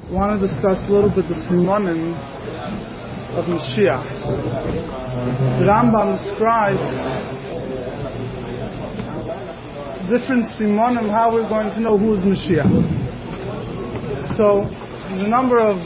I want to discuss a little bit the simonim of Mashiach. The Rambam describes different simonim, how we're going to know who is Mashiach. So, there's a number of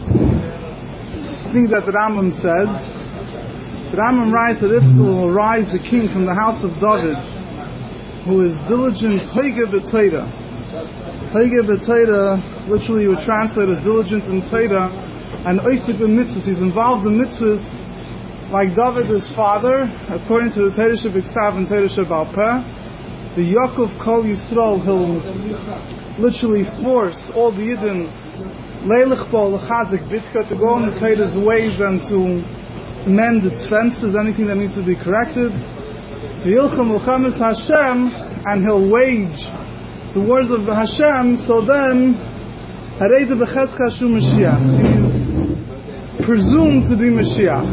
things that the Rambam says. The Rambam writes that if there will arise the king from the house of David, who is diligent, Hoige b'Torah. Hoige b'Torah, literally you would translate as diligent in Torah, and oisik b'mitzvahs. He's involved in mitzvahs like David, his father, according to the Torah Shebiksav and Torah Shebal Peh. The Yaakov Kol Yisrael, he'll literally force all the Yidden Leilich Bo L'chazik Bitka to go in the Torah's ways and to mend its fences, anything that needs to be corrected. V'yilchem L'chamis Hashem, and he'll wage the wars of Hashem. So then Harei B'Chezka Shu Mashiach, he's presumed to be Mashiach.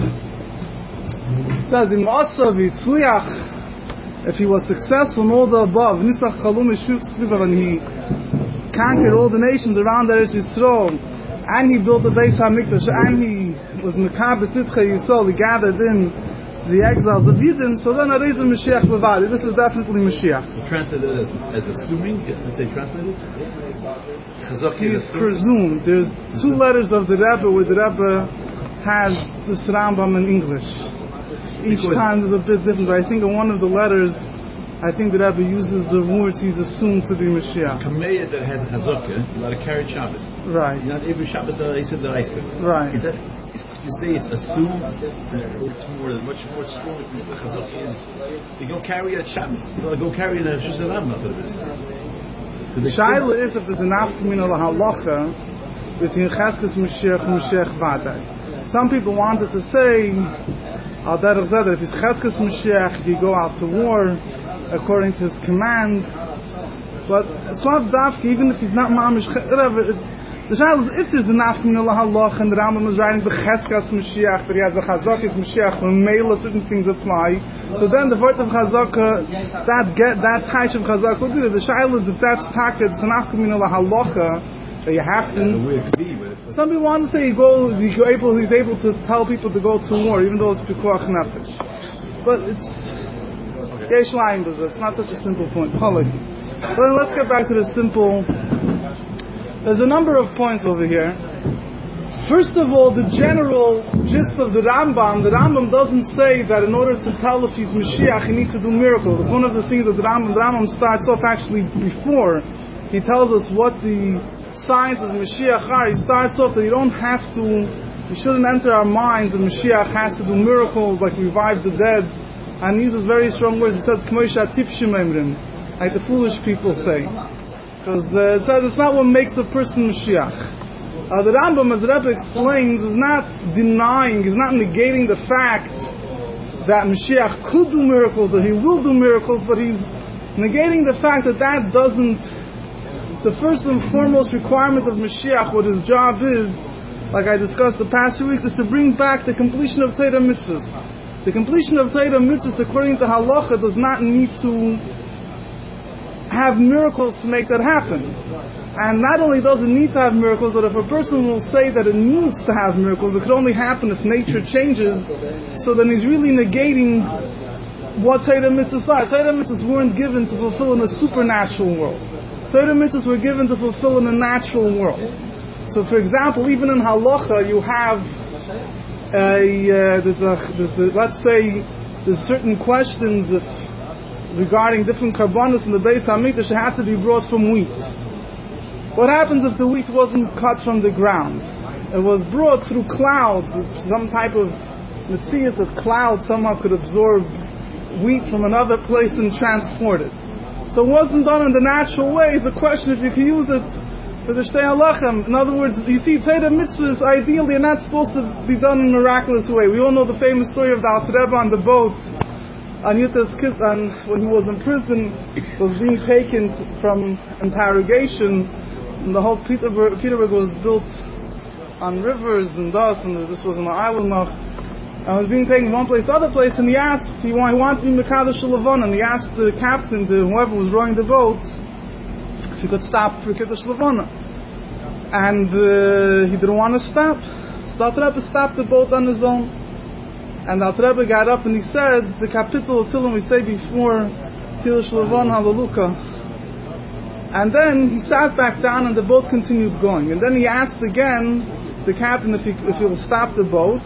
It says in Ma'asav Yitzliach, if he was successful in all the above, Nisach Chalum Yishuf Tzviva, when he conquered all the nations around Eretz Yisrael, and he built the Beis HaMikdash, and he was Mekabeh Sitchei Yisrael, he gathered in the exiles of Yidden, so then Arei Ze Mashiach Bavadi. This is definitely Mashiach. Translated as assuming, if they translate it? He is presumed. There's two letters of the Rebbe where the Rebbe has this Rambam in English. Each time is a bit different, but I think in one of the letters, I think the Rebbe uses the words he's assumed to be Mashiach. Kameya that has Chazakah, you got to carry Shabbos. Right. Not every Shabbos I said that I said. Right. Could you say it's assumed? It's much more strong. The Chazakah is, you go carry a Shabbos. You go carry a Shushalam after the business. The Shaila is if there's an afkamina lahalacha between Cheskes Mashiach and Mashiach Vadai. Some people wanted to say, Al Derech Zeh, if he's Cheskes Mashiach, he go out to war according to his command. But it's not dafki, even if he's not mamish. The Shaila is if there's an afkamina lahalacha and the Rambam is writing B'Cheskas Mashiach, that he has a Chazakis Mashiach, when Mela certain things apply. So then the word of Chazaka, that type of Chazaka would do. The Shaila is if that's taka, it's an afkamina lahalacha, that you have to. Some people want to say he's able to tell people to go to war, even though it's pikuach nefesh. But it's yesh laim b'zeh. It's not such a simple point. But let's get back to the simple. There's a number of points over here. First of all, the general gist of the Rambam doesn't say that in order to tell if he's Mashiach, he needs to do miracles. It's one of the things that the Rambam starts off actually before. He tells us what the signs of Mashiach are. He starts off that we shouldn't enter our minds that Mashiach has to do miracles like revive the dead, and he uses very strong words. He says, like the foolish people say. Because it says it's not what makes a person Mashiach. The Rambam, as the Rebbe explains, is not denying, is not negating the fact that Mashiach could do miracles or he will do miracles, but he's negating the fact that doesn't. The first and foremost requirement of Mashiach, what his job is, like I discussed the past few weeks, is to bring back the completion of Torah mitzvahs. The completion of Torah mitzvahs, according to halacha, does not need to have miracles to make that happen. And not only does it need to have miracles, but if a person will say that it needs to have miracles, it could only happen if nature changes, so then he's really negating what Torah mitzvahs are. Torah mitzvahs weren't given to fulfill in a supernatural world. Torah mitzvahs were given to fulfill in a natural world. So for example, even in halacha, you have let's say there's certain questions regarding different karbanos in the Beis HaMikdash that have to be brought from wheat. What happens if the wheat wasn't cut from the ground? It was brought through clouds, some type of metzias that clouds somehow could absorb wheat from another place and transport it. So it wasn't done in the natural way. It's a question if you can use it for the Shtei Halachim. In other words, you see, Torah mitzvahs ideally are not supposed to be done in a miraculous way. We all know the famous story of the Alter Rebbe on the boat on Yuta's Kistan, when he was in prison, was being taken from interrogation, and the whole Peterburg was built on rivers and dust, and this was an island of, and was being taken from one place to other place, and he wanted to be Mekadosh Levana, and he asked the captain, whoever was rowing the boat, if he could stop for Kiddush Levana. and he didn't want to stop. So the Alter Rebbe stopped the boat on his own. And the Alter Rebbe got up and he said, the capital of Tehillim we say before, Kiddush Levon Hallelujah. And then he sat back down and the boat continued going. And then he asked again the captain if he will stop the boat.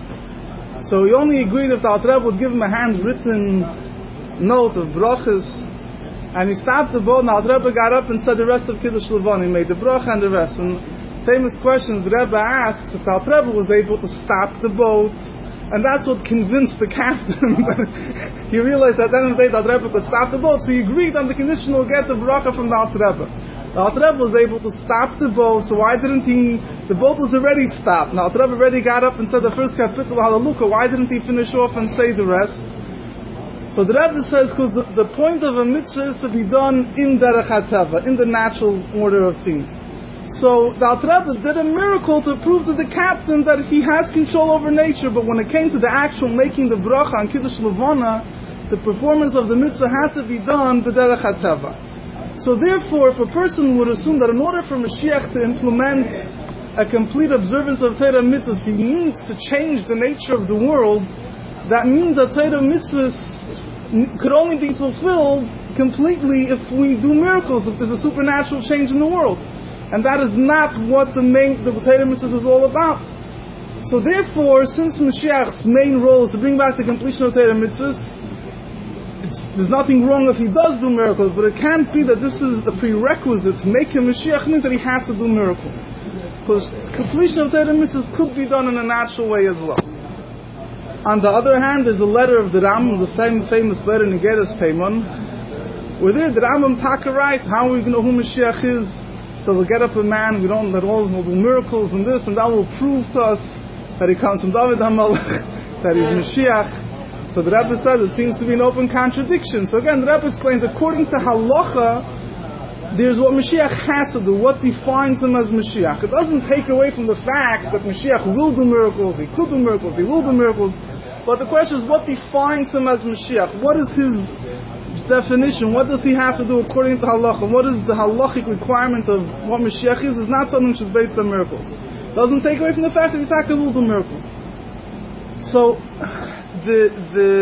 So he only agreed if the Alter Rebbe would give him a handwritten note of brachas. And he stopped the boat and the Alter Rebbe got up and said the rest of Kiddush Levon. He made the bracha and the rest. And famous questions the Rebbe asks if the Alter Rebbe was able to stop the boat. And that's what convinced the captain. He realized that at the end of the day the Alter Rebbe could stop the boat. So he agreed on the condition he'll get the bracha from the Alter Rebbe. The Alter Rebbe was able to stop the boat, so why didn't he? The boat was already stopped. The Alter Rebbe already got up and said the first capital, Hallelujah. Why didn't he finish off and say the rest? So the Rebbe says, because the point of a mitzvah is to be done in derech hateva, in the natural order of things. So the Alter Rebbe did a miracle to prove to the captain that he has control over nature, but when it came to the actual making the bracha on Kiddush Levana, the performance of the mitzvah had to be done b'derech hateva. So therefore, if a person would assume that in order for Mashiach to implement a complete observance of Torah mitzvahs, he needs to change the nature of the world, that means that Torah mitzvahs could only be fulfilled completely if we do miracles, if there's a supernatural change in the world. And that is not what the Torah mitzvahs is all about. So therefore, since Mashiach's main role is to bring back the completion of Torah mitzvahs, there's nothing wrong if he does do miracles, but it can't be that this is the prerequisite to make him Mashiach, means that he has to do miracles. Because completion of Torah mitzvahs could be done in a natural way as well. On the other hand, there's a letter of the Rambam, the famous letter in Igeres Teiman, where there the Rambam Taka writes, how are we going to know who Mashiach is? So we'll get up a man, we don't let all of them will do miracles and this, and that will prove to us that he comes from David HaMelech, that he's Mashiach. So the Rebbe says it seems to be an open contradiction. So again, the Rebbe explains, according to halacha, there's what Mashiach has to do, what defines him as Mashiach. It doesn't take away from the fact that Mashiach will do miracles, he could do miracles, he will do miracles. But the question is, what defines him as Mashiach? What is his definition? What does he have to do according to halacha? What is the halachic requirement of what Mashiach is? It's not something which is based on miracles. It doesn't take away from the fact that Yitzhak will do miracles. So the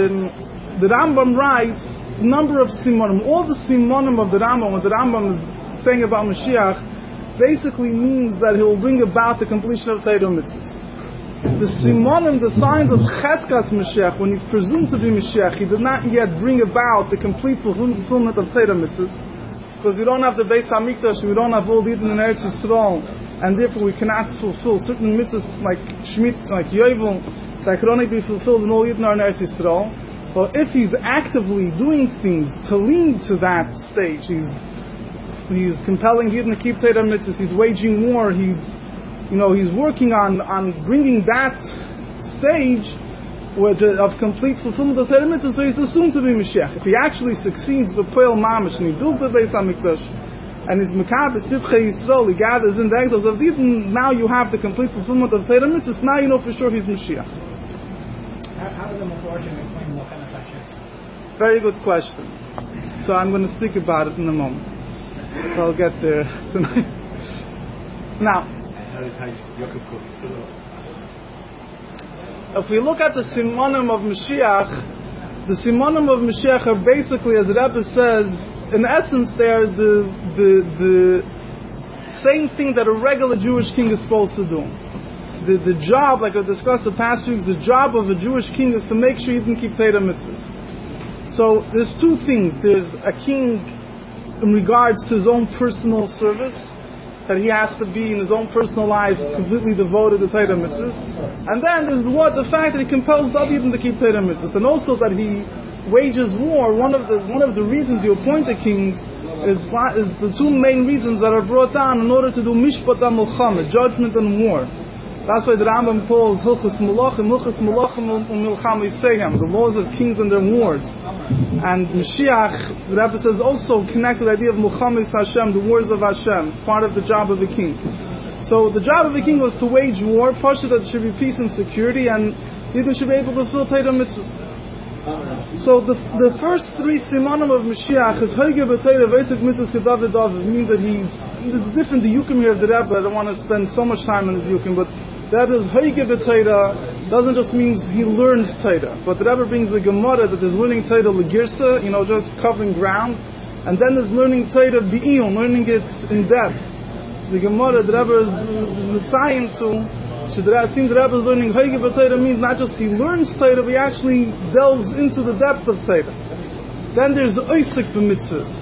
Rambam writes a number of simonim. All the simonim of the Rambam, what the Rambam is saying about Mashiach, basically means that he will bring about the completion of Torah mitzvahs. The simonim, the signs of Cheskas Mashiach, when he's presumed to be Mashiach, he did not yet bring about the complete fulfillment of Torah mitzvahs, because we don't have the Beis HaMikdash, we don't have all the Eden in Eretz Yisrael, and therefore we cannot fulfill certain mitzvahs like Shemitah, like Yovel, that could only be fulfilled in all Eden in Eretz Yisrael. But if he's actively doing things to lead to that stage, he's compelling Yidden to keep Torah mitzvahs, he's waging war, he's working on bringing that stage of complete fulfillment of Torah mitzvahs, so he's assumed to be Mashiach. If he actually succeeds with Poel Mamish and he builds the Beis HaMikdash and he's Mekabeh Sidchei Yisrael, he gathers in the Egdos of Eden, now you have the complete fulfillment of Torah mitzvahs, now you know for sure he's Mashiach. How does the Meforshim explain Mochenas Hashem? Very good question. So I'm going to speak about it in a moment. So I'll get there tonight. Now, if we look at the simonim of Mashiach, the simonim of Mashiach are basically, as the Rebbe says, in essence they are the same thing that a regular Jewish king is supposed to do. The job, like I discussed the past weeks, the job of a Jewish king is to make sure he can keep Torah mitzvahs. So there's two things. There's a king in regards to his own personal service, that he has to be in his own personal life completely devoted to Torah mitzvahs. And then there's the fact that he compels the Yidden to keep Torah mitzvahs, and also that he wages war. One of the reasons you appoint a king is the two main reasons that are brought down in order to do mishpat ha-milchama, judgment and war. That's why the Rambam calls Hilchos Melachim u'Milchama Yisayim, the laws of kings and their wars. And Mashiach, the Rebbe says, also connected the idea of Milchama Hashem, the wars of Hashem. It's part of the job of a king. So the job of a king was to wage war, partially that there should be peace and security, and Yidden should be able to fulfill Torah mitzvahs. So the first three simanim of Mashiach is Hoige B'Teira V'Esek Mitzvahs Kedavid David, meaning that there's different diukim here of the Rebbe. I don't want to spend so much time on the diukim, but that is Hoige B'Teira doesn't just mean he learns Teira, but the Rebbe brings the Gemara that there's learning Teira L'Girsa, just covering ground, and then there's learning Teira B'Iyum, learning it in depth. The Gemara the Rebbe is mitzayin to. It seems the Rebbe is learning Hoige B'Teira means not just he learns Teira, but he actually delves into the depth of Teira. Then there's Oisik b'mitzvahs.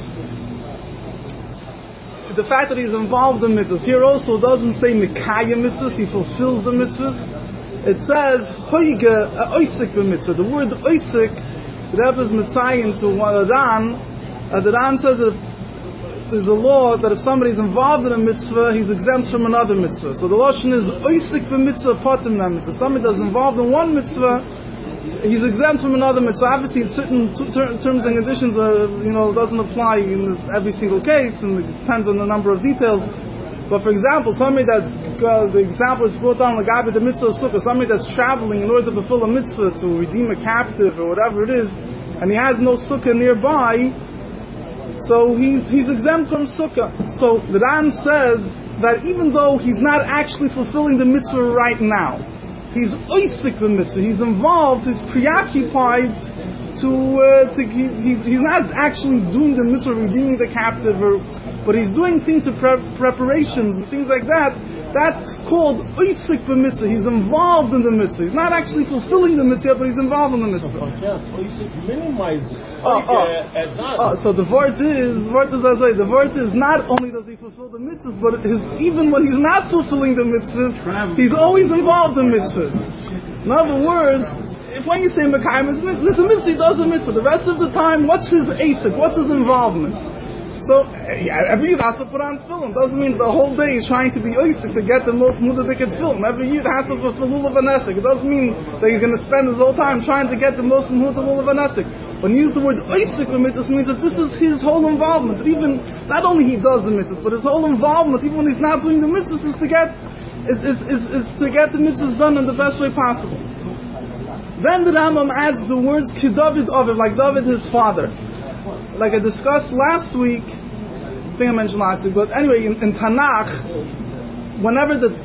The fact that he's involved in mitzvahs here also doesn't say Mekaya mitzvahs, he fulfills the mitzvahs. It says Hoige Oisik b'mitzvah. The word Oisik, the Rebbe is mitzayin to Ran. The Ran says that there's a law that if somebody is involved in a mitzvah, he's exempt from another mitzvah. So the lashon is oisik b'mitzvah patim mitzvah. Somebody that's involved in one mitzvah, he's exempt from another mitzvah. Obviously, in certain terms and conditions, doesn't apply in every single case, and it depends on the number of details. But for example, somebody that's the example is brought down like the mitzvah of sukkah. Somebody that's traveling in order to fulfill a mitzvah to redeem a captive or whatever it is, and he has no sukkah nearby. So he's exempt from sukkah. So the Ran says that even though he's not actually fulfilling the mitzvah right now, he's oisik the mitzvah. He's involved. He's preoccupied. He's not actually doing the mitzvah, redeeming the captive, but he's doing things of preparations and things like that. That's called oisik b'mitzvah. He's involved in the mitzvah. He's not actually fulfilling the mitzvah, but he's involved in the mitzvah. Oisik minimizes. So the word is not only does he fulfill the mitzvahs, but even when he's not fulfilling the mitzvahs, he's always involved in mitzvahs. In other words, when you say Mekayim is mitzvah, he does a mitzvah. The rest of the time, what's his asik? What's his involvement? So every year has to put on film. Doesn't mean the whole day he's trying to be oisik to get the most mudadikit film. Every year has to fulfill lulav anesik. It doesn't mean that he's going to spend his whole time trying to get the most mudad lulav anesik. When you use the word oisik with mitzvahs, means that this is his whole involvement. That even not only he does the mitzvahs, but his whole involvement, even when he's not doing the mitzvahs, is to get the mitzvahs done in the best way possible. Then the Rambam adds the words ki David Aviv, like David his father. Like I discussed last week, I think I mentioned last week, but anyway, in Tanakh, whenever the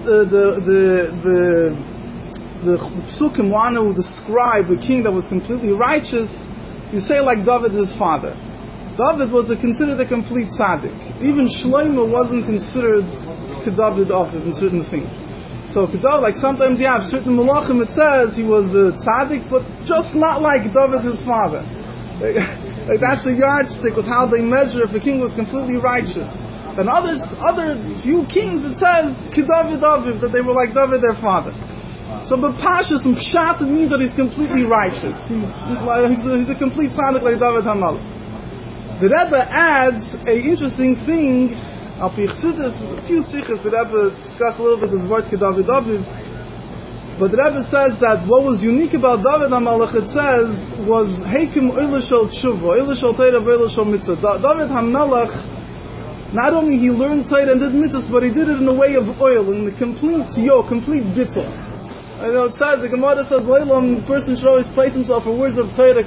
psukim want to describe the king that was completely righteous, you say like David his father. David was considered a complete tzaddik. Even Shlomo wasn't considered David Aviv in certain things. So David, like sometimes you have certain malachim, it says he was a tzaddik, but just not like David his father. Like that's the yardstick with how they measure if a king was completely righteous. Then other few kings, it says David Aviv, that they were like David their father. So but Pashas and Pshat, it means that he's completely righteous. He's a complete tzaddik like David HaMelech. The Rebbe adds a interesting thing. Al Pi Chassidus, a few sichos, the Rebbe discussed a little bit this word David Aviv. But the Rebbe says that what was unique about David HaMelech, it says, was Heikim Oila Shel Tshuva, Oila Shel Teira, Oila Shel Mitzvah. David HaMelech, not only he learned Teira and did mitzvahs, but he did it in a way of oil, in the complete bittul. It says, the Gemara says, a person should always place himself for words of Teira,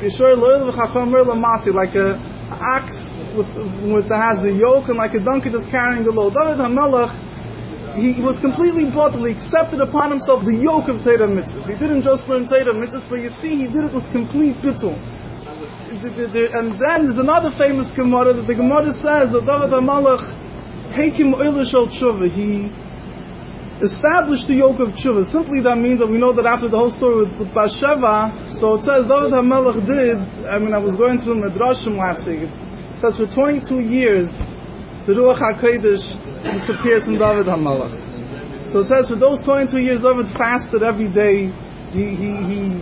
like an ox that has a yoke, and like a donkey that's carrying the load. David HaMelech, he was completely bottled. He accepted upon himself the yoke of Teira mitzvahs. He didn't just learn Teira mitzvahs, but you see, he did it with complete bittul. And then there's another famous Gemara that the Gemara says that David HaMelech Heikim Oila Shel Tshuva, he established the yoke of Tshuva. Simply that means that we know that after the whole story with Bathsheba, so it says David HaMelech did, I was going through Midrashim last week, it says for 22 years the Ruach HaKodesh disappeared from David HaMelech. So it says for those 22 years David fasted every day. He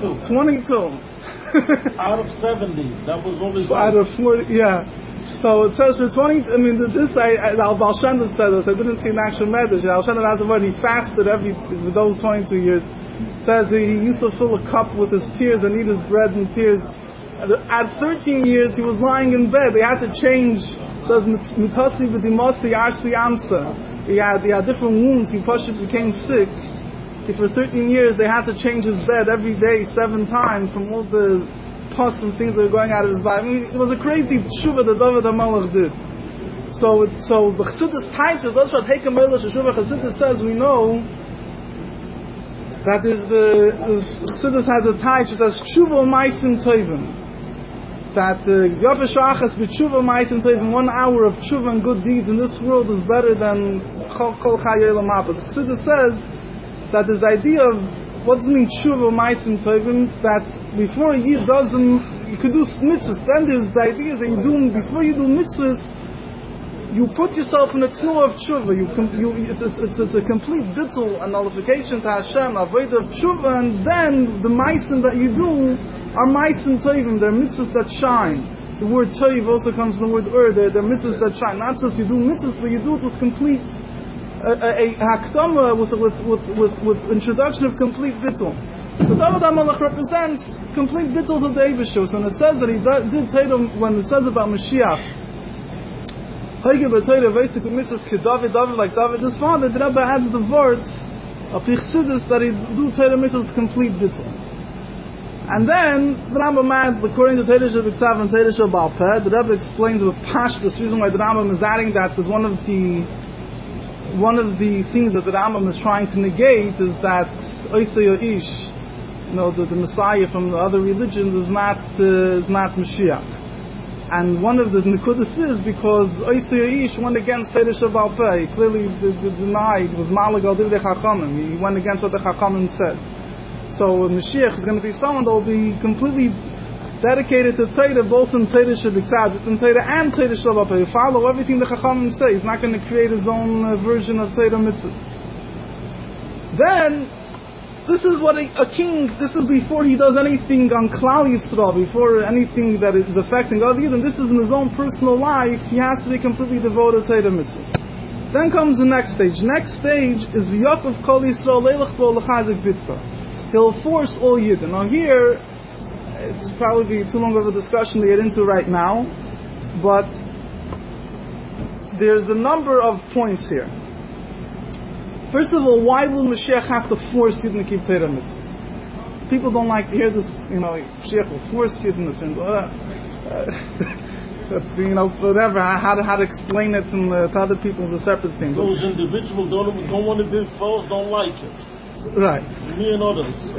22 out of 70, that was only out of 40, yeah. So it says for 20, Al Baal Shem Tov said this, I didn't see an actual medrash. Al Shem Tov has the word, he fasted for those 22 years. It says he used to fill a cup with his tears and eat his bread in tears. At 13 years he was lying in bed. They had to change, does mitasi v'dimasi arsi amsa. He had different wounds, he became sick. For 13 years they had to change his bed every day 7 times from all the pus and things that were going out of his body. I mean, it was a crazy tshuva that David HaMelech did. So the Chassidus teaches, that's what Hekem Melech Shuvah Chassidus says, we know that is the Chassidus has a teach, it says, Tshuva Maisim Tovim. That Yafeh Shachas b'Tshuva Maisim Tovim, 1 hour of tshuva and good deeds in this world is better than Kol Chayei L'Mapaz. The Chassidus says that this idea of what does it mean tshuva ma'asim tovim, that before a yid does them, you could do mitzvahs. Then there's the idea that before you do mitzvahs, you put yourself in a tnuah of tshuva. It's a complete bittul, a nullification to Hashem, avodah of tshuva, and then the ma'asim that you do are ma'asim tovim. They're mitzvahs that shine. The word toiv also comes from the word ur. They're mitzvahs that shine. Not just you do mitzvahs, but you do it with complete a hakdama, with introduction of complete bittul. So David HaMelech represents complete bittels of the Eibusher. So when it says that he did Torah, when it says about Mashiach, David like David his father, the Rebbe adds the word of Chassidus that he do Torah mitzvahs with complete bittul. And then the Rambam adds, according to Torah Shebiksav and Torah Shebal Peh, the Rebbe explains with Pashtus, the reason why the Rambam is adding that, because one of the things that the Rambam is trying to negate is that Oisei Ish, the Messiah from the other religions is not Mashiach. And one of the Nekudas is because Oisei Ish went against Torah Shebal Peh. He clearly denied, was Malag al Divrei Chachamim. He went against what the Chachamim said. So Mashiach is going to be someone that will be completely dedicated to Torah, both in Torah Shebiksav, in Torah and Torah Shebal Peh. He follow everything the Chachamim say. He's not going to create his own version of Torah mitzvahs. Then, this is what a king, this is before he does anything on Klal Yisrael, before anything that is affecting other Yidden. This is in his own personal life. He has to be completely devoted to Torah mitzvahs. Then comes the next stage. Next stage is V'yakov Kol Yisrael Leilach Bo L'chazik Bitka. He'll force all Yidden. Now here, it's probably be too long of a discussion to get into right now, but there's a number of points here. First of all, why will Mashiach have to force Yidden to keep Torah mitzvahs? People don't like to hear this, Mashiach will force Yidden to whatever, how to explain it to other people is a separate thing. Those individuals don't want to be forced, don't like it. Right. Me and others.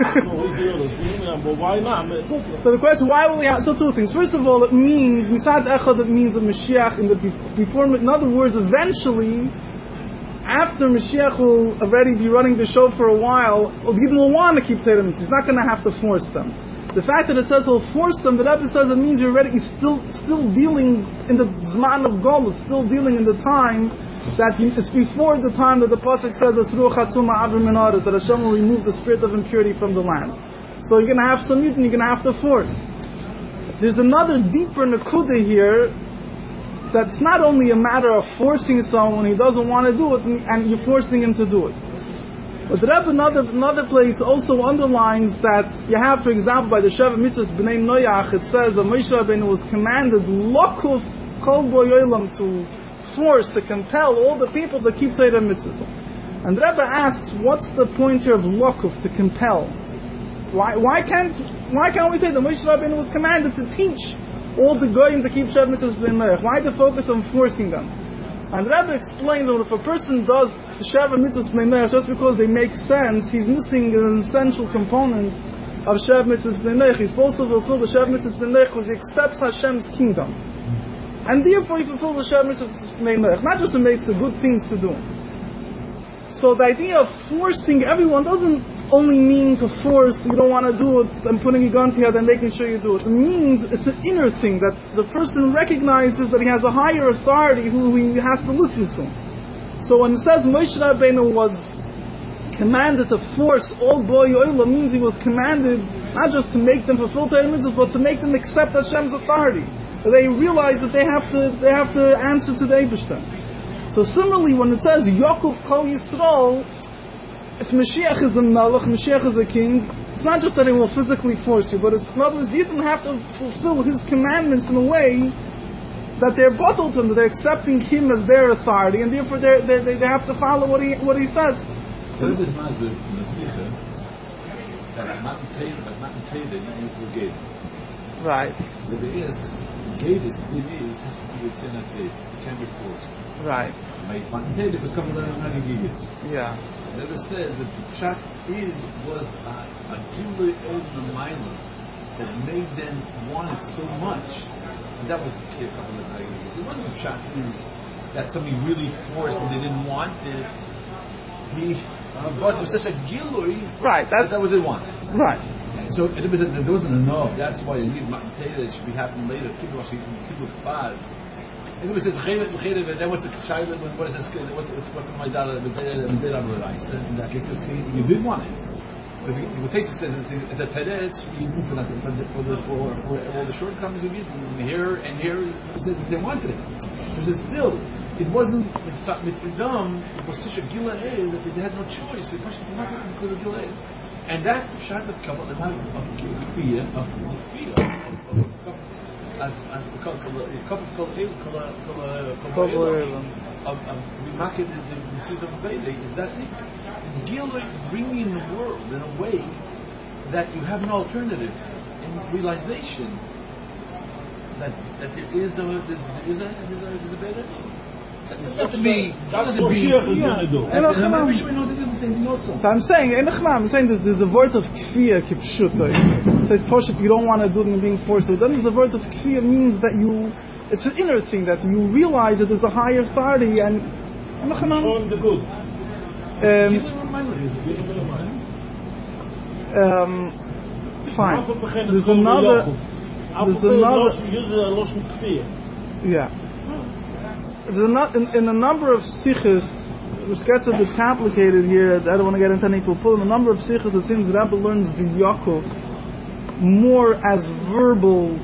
But why not? So the question, why will he have, so two things. First of all, it means, Misad Echad, it means that Mashiach, in other words, eventually, after Mashiach will already be running the show for a while, Yidden will want to keep Torah mitzvahs. He's not going to have to force them. The fact that it says he'll force them, the Rebbe says it means he's still dealing in the Zman of Golus, still dealing in the time that it's before the time that the pasuk says that Hashem will remove the spirit of impurity from the land. So you're going to have some Yidden, you're going to have to force. There's another deeper nekuda here, that's not only a matter of forcing someone when he doesn't want to do it, and you're forcing him to do it. But the Rebbe, another place also underlines that you have, for example, by the Sheva Mitzvahs B'nai Noach, it says that Moshe Rabbeinu was commanded lokuf kol boyolam, to force, to compel all the people to keep Torah mitzvahs. And the Rebbe asks, what's the point here of lokuf, to compel? Why can't we say that Moshe Rabbeinu was commanded to teach all the goyim to keep Sheva Mitzvahs B'nai Noach? Why the focus on forcing them? And the Rebbe explains that if a person does the Sheva Mitzvahs B'nai Noach just because they make sense, he's missing an essential component of Sheva Mitzvahs B'nai Noach. He's supposed to fulfill the Sheva Mitzvahs B'nai Noach because he accepts Hashem's kingdom. And therefore he fulfills the Sheva Mitzvahs B'nai Noach. Not just to make the good things to do. So the idea of forcing everyone doesn't only mean to force, you don't want to do it, and putting a gun to your head and making sure you do it. It means it's an inner thing, that the person recognizes that he has a higher authority who he has to listen to. So when it says Moshe Rabbeinu was commanded to force all boy oila, means he was commanded not just to make them fulfill Torah mitzvahs, but to make them accept Hashem's authority. That they realize that they have to answer to the Eibusher. So similarly, when it says Yaakov Kol Yisrael, if Mashiach is a Melech, Mashiach is a king, it's not just that he will physically force you, but it's, in other words, you didn't have to fulfill his commandments in a way that they're bottled him, that they're accepting him as their authority, and therefore they have to follow what he says. Right. The is Gavis, it is has to be with Sinat It can't be forced. Right. My Fanted because coming down on Gavis. Yeah. It never says that the Pshat was a Gilui Old Mila that made them want it so much. And that was the key couple of Gavis. It wasn't Pshat is that somebody really forced and they didn't want it. But it was such a Gilui. Right. That was it wanted. Right. So it wasn't enough. That's why you need Matan Torah. It should be happening later. People Kfar. And it says then what's the child? What is this? What's my daughter? In that case, you did want it. The Tesa says it's a teretz. You move for that for all the shortcomings you need. Here and here, it says that they wanted it. But still, it wasn't mitzvah. It was such a gila that they had no choice. They wanted it because of gila. And that's the shot of Kabbalah, of Kfiyah, as the market the season of Bele is that the Gilui bringing the world in a way that you have no alternative in realization that there is a Bele. It's not to be. That's what Mashiach is going to do. So I'm saying, there's a word of kfiyah kipshuta. It says, Poshet, you don't want to do it and being forced. So then the word of kfiyah means that it's an inner thing, that you realize that there's a higher authority and show him the good. Fine. Yeah. In a number of sikhs, which gets a bit complicated here, I don't want to get into any pull. In a number of sikhs, it seems Rebbe learns the Yaakov more as verbal,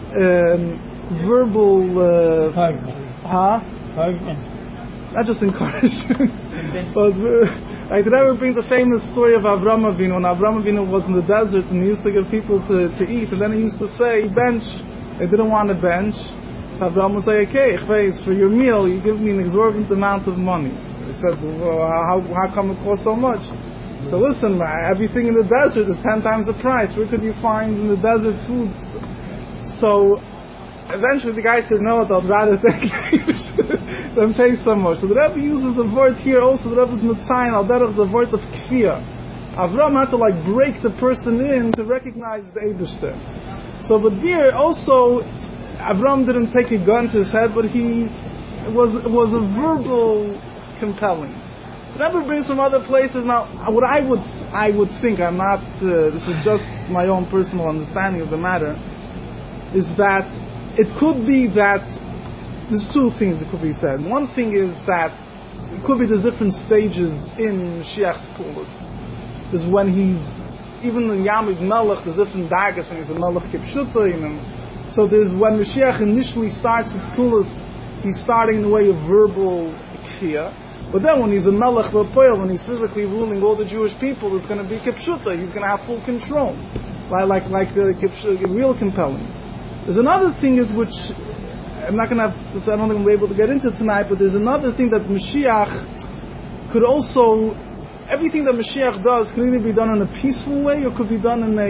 not just encouragement, but like the Rebbe brings a famous story of Avram Avinu. When Avram Avinu was in the desert and he used to give people to eat, and then he used to say, bench. They didn't want a bench. Abraham would say, okay, for your meal, you give me an exorbitant amount of money. So he said, well, how come it costs so much? So listen, everything in the desert is 10 times the price. Where could you find in the desert food? So eventually the guy said, no, I'd rather take than pay some more. So the Rebbe uses the word here also, the Rebbe's Mitzayin, al derech the word of kfiyah. Avram had to break the person in to recognize the Eibishter. So but there also, Avram didn't take a gun to his head, but it was a verbal compelling. The Rebbe brings from other places. Now, what I would think, I'm not, this is just my own personal understanding of the matter, is that it could be that, there's two things that could be said. One thing is that it could be the different stages in Mashiach's Pulas. Is when he's, even in Yamid Melech, there's different daggers when he's a Melech Kipshuta, so there's when Mashiach initially starts his Pulas, he's starting in the way of verbal kfiyah. But then when he's a Melech L'Poel, when he's physically ruling all the Jewish people, there's going to be Kipshuta. He's going to have full control. Like real compelling. There's another thing is which, I don't think I'm able to get into tonight, but there's another thing that Mashiach could also, everything that Mashiach does could either be done in a peaceful way or could be done in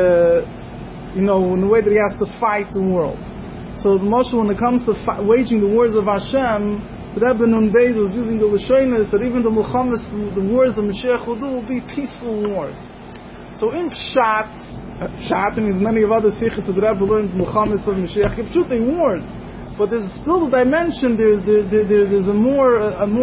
in the way that he has to fight the world. So Moshe, when it comes to waging the wars of Hashem, the Rebbe Nun Days was using the Lashonis that even the Muhammad's, the wars that Mashiach will do will be peaceful wars. So in Pshat means many of other Sikhs that the Rebbe learned Muhammad's of Mashiach Kipshuta wars. But there's still the dimension, there's a more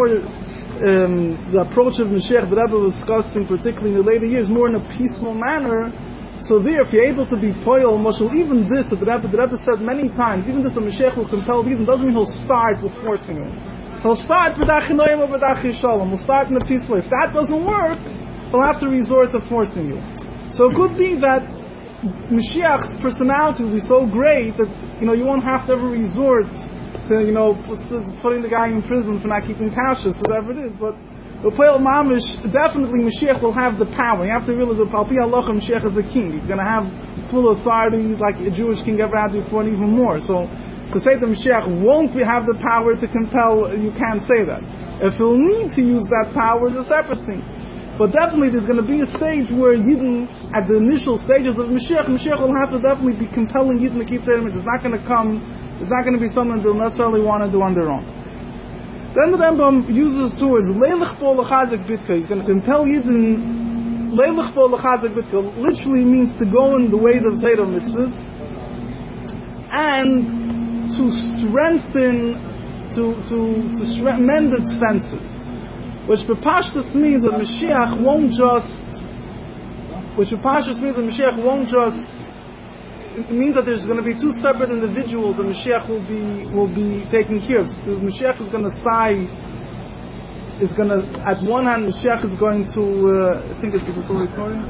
the approach of Mashiach the Rebbe was discussing, particularly in the later years, more in a peaceful manner. So there, if you're able to be poil, Moshe, even this, that the Rebbe said many times, even this the Mashiach will compel even doesn't mean he'll start with forcing you. He'll start with Achinoim or with Achishalom. He'll start in a peaceful way. If that doesn't work, he'll have to resort to forcing you. So it could be that Mashiach's personality will be so great that, you won't have to ever resort to, putting the guy in prison for not keeping kashrus, whatever it is, but L'Poel Mamish, definitely Mashiach will have the power. You have to realize that Al Pi Halacha Mashiach is a king. He's going to have full authority like a Jewish king ever had before and even more. So to say that Mashiach won't have the power to compel, you can't say that. If he'll need to use that power, it's a separate thing. But definitely there's going to be a stage where Yidden, at the initial stages of Mashiach will have to definitely be compelling Yidden to keep Torah mitzvahs. It's not going to be something they'll necessarily want to do on their own. Then the Rambam uses towards Leilach po lechazik bitka. He's going to compel Yidden. Leilach po lechazik bitka literally means to go in the ways of Torah mitzvahs and to strengthen, to mend its fences. Which B'Pashtus means that Mashiach won't just, it means that there's going to be two separate individuals that Mashiach will be taking care of. The Mashiach is going to at one hand Mashiach is going to, I think is this all recording?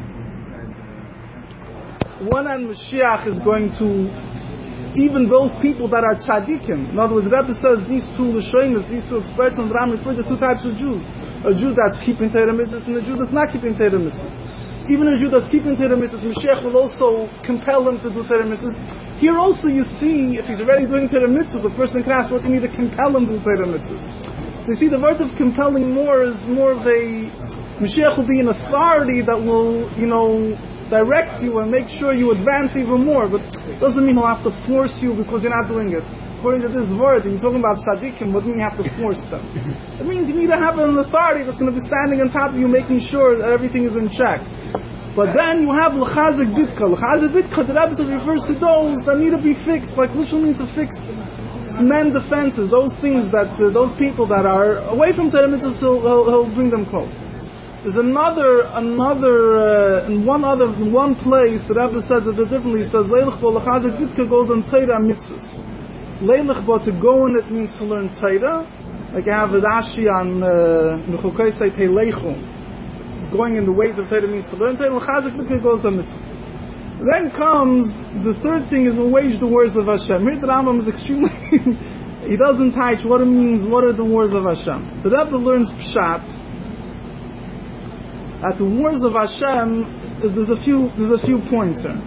One hand Mashiach is going to, even those people that are tzaddikim. In other words, the Rebbe says these two lashonos, these two expressions, Ram refer to two types of Jews. A Jew that's keeping Torah mitzvahs and a Jew that's not keeping Torah mitzvahs. Even a Jew that's keeping Torah mitzvahs, Mashiach will also compel him to do Torah mitzvahs. Here also you see, if he's already doing Torah mitzvahs, a person can ask what you need to compel him to do Torah mitzvahs. So you see, the word of compelling more is more of a, Mashiach will be an authority that will, direct you and make sure you advance even more, but it doesn't mean he'll have to force you because you're not doing it. According to this word, and you're talking about tzaddikim, what do you mean you have to force them? It means you need to have an authority that's going to be standing on top of you, making sure that everything is in check. But then you have l'chazik bitka. L'chazik bitka, the Rebbe says, refers to those that need to be fixed, like literally need to fix, mend defenses, those things that, those people that are away from Torah mitzvahs, he'll bring them close. There's in one place, the Rebbe says it a bit differently. He says, Leilach bo l'chazik bitka goes on Torah mitzvahs. Leilach bo, to go in it means to learn Torah. Like you have Rashi on Mechukei say Teilechu. Going in the ways of Torah means to learn Torah. L'chazik bitka goes on mitzvahs. Then comes, the third thing is to wage the words of Hashem. Here the Rambam is extremely, he doesn't touch what it means, what are the words of Hashem. The Rebbe learns Pshat, at the words of Hashem, there's a few points here.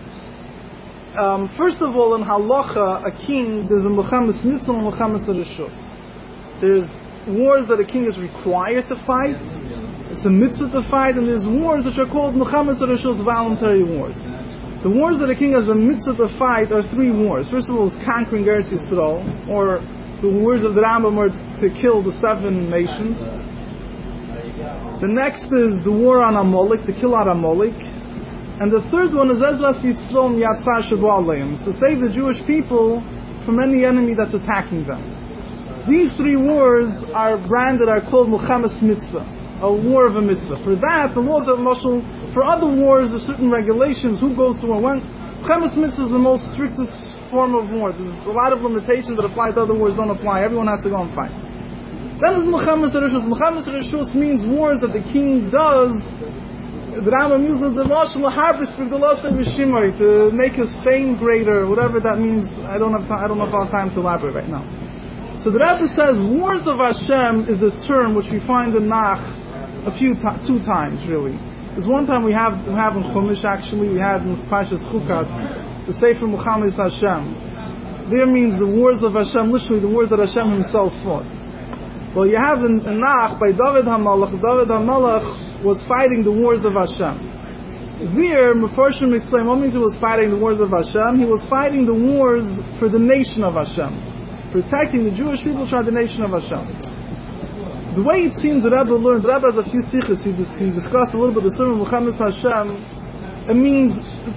First of all, in halacha, a king, there's a mechamas mitzvah and mechamas reshus. There's wars that a king is required to fight. It's a mitzvah to fight, and there's wars which are called mechamas reshus, voluntary wars. The wars that a king has a mitzvah to fight are three wars. First of all, is conquering Eretz Yisrael, or the wars of the Rambam are to kill the 7 nations. The next is the war on Amalek, to kill out Amalek. And the third one is Ezras Yisrael Yatzar Shabu Aleim, to save the Jewish people from any enemy that's attacking them. These 3 wars are called Milchamas Mitzvah, a war of a mitzvah. For that, the laws of Mashal, for other wars, there's certain regulations, who goes to war when. Milchamas Mitzvah is the most strictest form of war. There's a lot of limitations that apply to other wars, don't apply. Everyone has to go and fight. Then is Mechamas Reshus. Mechamas Reshus means wars that the king does. The Rambam uses the Lashon Laharbis B'Gdolas to make his fame greater, whatever that means. I don't know if I have time to elaborate right now. So the Rebbe says wars of Hashem is a term which we find in Nach two times really. There's one time we have in Chumash actually, we had in Pashas Chukas, the Sefer Muhammad Hashem. There means the wars of Hashem, literally the wars that Hashem himself fought. Well, you have in Nach by David HaMelech was fighting the wars of Hashem. There, Mefarshim explain what means he was fighting the wars of Hashem. He was fighting the wars for the nation of Hashem, protecting the Jewish people from the nation of Hashem. The way it seems the Rebbe learned, the Rebbe has a few sikhs, he discussed a little bit the sermon of Muhammad Hashem. It means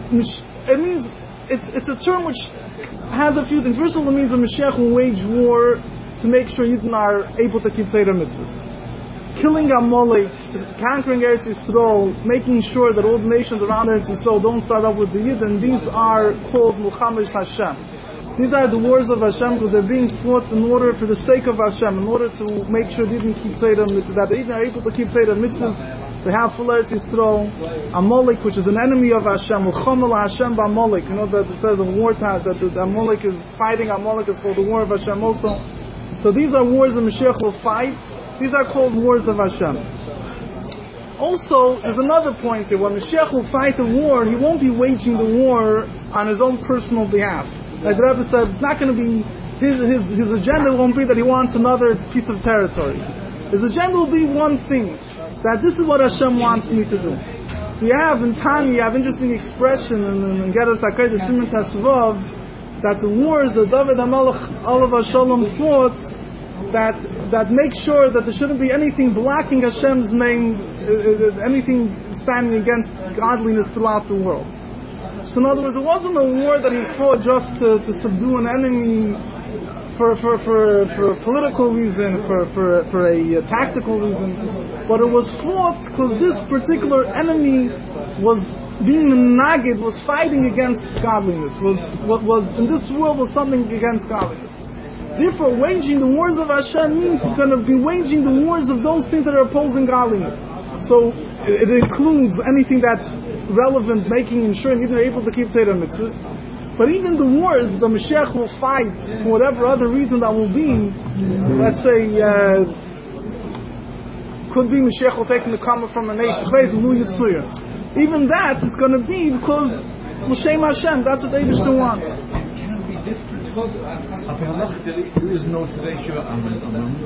it's a term which has a few things. First of all, it means the Mashiach will wage war to make sure Yidden are able to keep Torah mitzvahs. Killing Amalek, conquering Eretz Yisrael, making sure that all the nations around Eretz Yisrael don't start up with the Yidden, these are called Milchamas Hashem. These are the wars of Hashem because they're being fought in order for the sake of Hashem, in order to make sure they didn't keep Torah, that the Yidden are able to keep Torah mitzvahs. They have full Eretz Yisrael. Amalek, which is an enemy of Hashem, Milchama Hashem b'Amalek. You know that it says in wartime that the Amalek is fighting Amalek is called the war of Hashem also. So these are wars that Mashiach will fight. These are called wars of Hashem. Also, there's another point here. When Mashiach will fight a war, he won't be waging the war on his own personal behalf. Like the Rebbe said, it's not going to be, his agenda won't be that he wants another piece of territory. His agenda will be one thing. that this is what Hashem wants me to do. So you have in Tanya, you have interesting expression in Geras HaKodesh Siman Tesvav, that the wars that David HaMelech Olav HaShalom fought, that make sure that there shouldn't be anything blocking Hashem's name, anything standing against godliness throughout the world. So in other words, it wasn't a war that he fought just to subdue an enemy for a political reason, for a tactical reason, but it was fought because this particular enemy was being menagid, was fighting against godliness, was in this world was something against godliness. Therefore, waging the wars of Hashem means he's going to be waging the wars of those things that are opposing godliness. So it includes anything that's relevant, making ensuring either able to keep Torah mitzvahs. But even the wars, the Mashiach will fight for whatever other reason that will be. Let's say, could be Mashiach will take the karma from a nation. Even that is going to be because L'Shem Hashem. That's what the Eibishter wants. It can be different. There is no today Shiva Amen.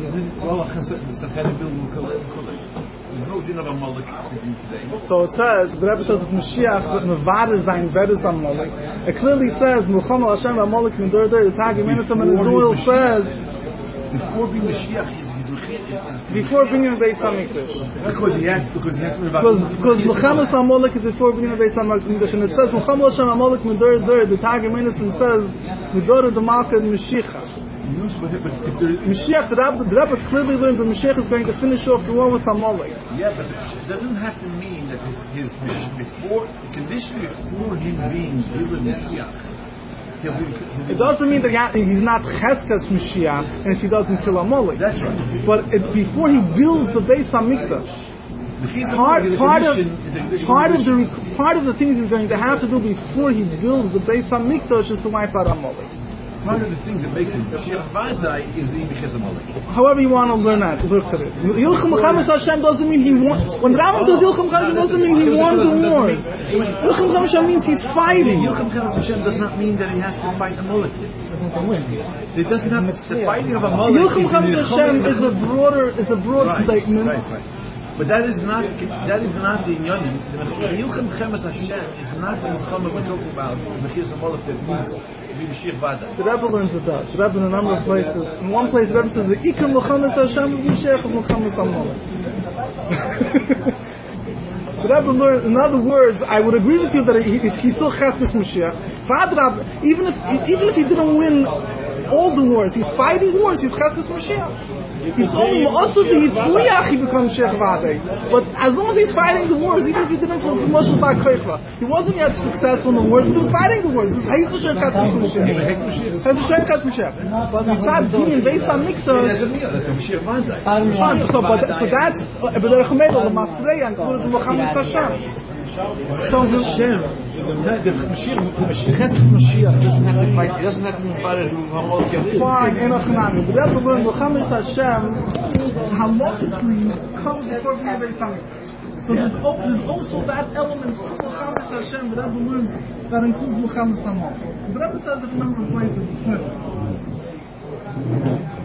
There's no din of Amalek today. So it says, the Rebbe says that Mashiach, that Nevada Zayin Vedas Amalek. It clearly says, Mulchama Hashem Amalek Midor Der, the Tag Yemenetam and Azuel says, before being Mashiach, he's before being in Beis Hamikdash. Because he has to because Mulchamas Amalek is before being in Beis Hamikdash, and it says Mulchama Hashem Amalek Midor Der, the Tag Yemenetam says Midor the Malka Mashiach. Mashiach, the Rebbe clearly learns that Mashiach is going to finish off the war with Amalek. Yeah, but it doesn't have to mean that his before the condition before him being given Mashiach. It doesn't mean that he's not Cheskas Mashiach, and if he doesn't kill Amalek. That's right. But before he builds the Beis Hamikdash, part of the things he's going to have to do before he builds the Beis Hamikdash is to wipe out Amalek. Part of the things that makes him Mashiach Vadai is the Imichas Amalek. However you want to look at it. Yilchem Chamas Hashem doesn't mean he won. When the Rambam says Yilchem Chamas Hashem doesn't mean he won the wars. Yilchem Chamas Hashem means he's fighting. Yilchem Chamas Hashem does not mean that he has to fight Amalek. It doesn't have the fighting of Amalek. Yilchem Chamas Hashem is a broad statement. Right. But that is not the Inyanim. The Yilchem Chamas Hashem is not the Milchama we're talking about. The Chiyas Amalek that means the Rebbe learns it does. The Rebbe in a number of places. In one place, the Rebbe says, the Ikram L'chamas Hashem Mashiach L'chamas Amalek. The Rebbe learned, in other words, I would agree with you that he's still Cheskas Mashiach. Even if he didn't win all the wars, he's fighting wars, he's Cheskas Mashiach. It's only also the Yitzliach he becomes Sheikh Vadei. But as long as he's fighting the wars, even if he didn't fulfill Moshe Bar Koicha, he wasn't yet successful in the wars, but he was fighting the wars. This is Heisel Shem Cheskas Mashiach. But besides being in Beis HaMikdash, but that's B'derech Medel, the Mafrei, and Kurat L'chamas Hashem. So Hashem, the Mashiach doesn't have to fight. He doesn't have to fight it. Fine, Enochanami. But that to learn L'chamas Hashem halachically comes before being Beis Hamikdash. So there's also that element of L'chamas Hashem that Rebbe learns that includes L'chamas Amalek. The Rebbe says it in a number of places.